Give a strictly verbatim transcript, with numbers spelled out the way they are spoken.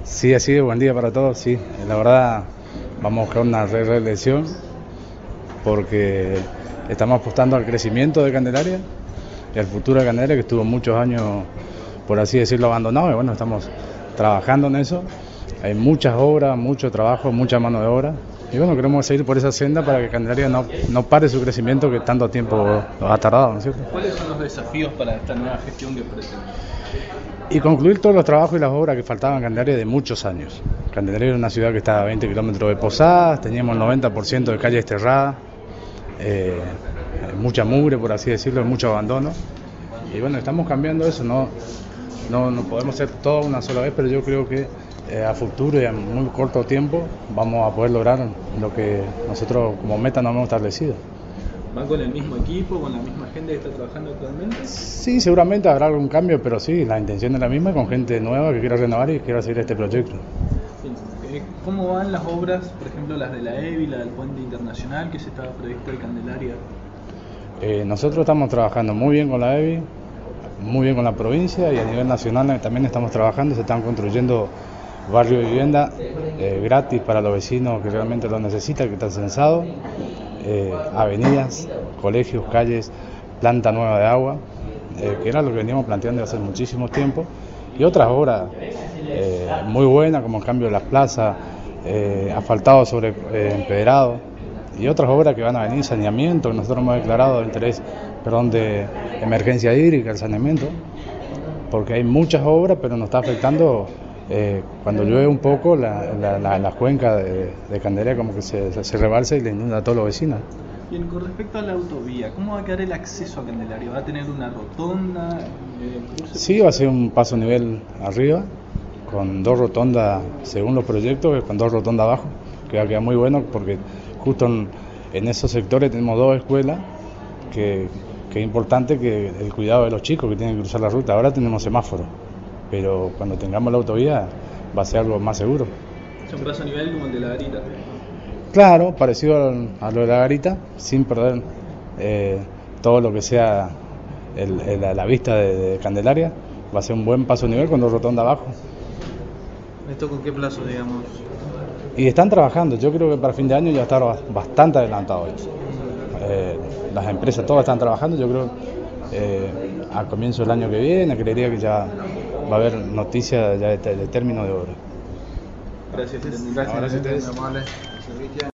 Sí, así de buen día para todos, sí. La verdad, vamos a buscar una re- reelección porque estamos apostando al crecimiento de Candelaria y al futuro de Candelaria, que estuvo muchos años, por así decirlo, abandonado. Y bueno, estamos trabajando en eso. Hay muchas obras, mucho trabajo, mucha mano de obra. Y bueno, queremos seguir por esa senda para que Candelaria no, no pare su crecimiento que tanto tiempo nos ha tardado, ¿no es cierto? ¿Cuáles son los desafíos para esta nueva gestión que pretende? Y concluir todos los trabajos y las obras que faltaban en Candelaria de muchos años. Candelaria era una ciudad que estaba a veinte kilómetros de Posadas, teníamos el noventa por ciento de calles desterradas, eh, mucha mugre, por así decirlo, mucho abandono. Y bueno, estamos cambiando eso, no, no, no podemos hacer todo una sola vez, pero yo creo que eh, a futuro y a muy corto tiempo vamos a poder lograr lo que nosotros como meta nos hemos establecido. ¿Van con el mismo equipo, con la misma gente que está trabajando actualmente? Sí, seguramente habrá algún cambio, pero sí, la intención es la misma, con gente nueva que quiera renovar y quiera seguir este proyecto. Sí. ¿Cómo van las obras, por ejemplo, las de la E V I, la del puente internacional que se estaba previsto de Candelaria? Eh, nosotros estamos trabajando muy bien con la E V I, muy bien con la provincia, y a nivel nacional también estamos trabajando. Se están construyendo barrios de vivienda eh, gratis para los vecinos que realmente lo necesitan, que están censados, eh, avenidas, colegios, calles, planta nueva de agua, eh, que era lo que veníamos planteando hace muchísimo tiempo, y otras obras eh, muy buenas, como el cambio de las plazas, eh, asfaltado sobre eh, empedrado, y otras obras que van a venir, saneamiento, que nosotros hemos declarado de interés, perdón, de emergencia hídrica, el saneamiento, porque hay muchas obras, pero nos está afectando eh, cuando llueve un poco la, la, la, la cuenca de, de Candelaria, como que se, se rebalsa y le inunda a todos los vecinos. Bien, con respecto a la autovía, ¿cómo va a quedar el acceso a Candelaria? ¿Va a tener una rotonda? Eh, sí, va a ser un paso nivel arriba, con dos rotondas, según los proyectos, con dos rotondas abajo, que va a quedar muy bueno porque justo en, en esos sectores tenemos dos escuelas, que, que es importante que el cuidado de los chicos que tienen que cruzar la ruta. Ahora tenemos semáforos, pero cuando tengamos la autovía va a ser algo más seguro. ¿Es un paso a nivel como el de la garita? Claro, parecido a lo de la garita, sin perder eh, todo lo que sea el, el, la vista de, de Candelaria. Va a ser un buen paso a nivel con dos rotondas abajo. ¿Esto con qué plazo, digamos? Y están trabajando, yo creo que para fin de año ya está bastante adelantado eso. Eh, las empresas todas están trabajando, yo creo eh, a comienzo del año que viene, creería que ya va a haber noticias ya de, de término de obra. Gracias, Gracias, gracias, gracias. gracias.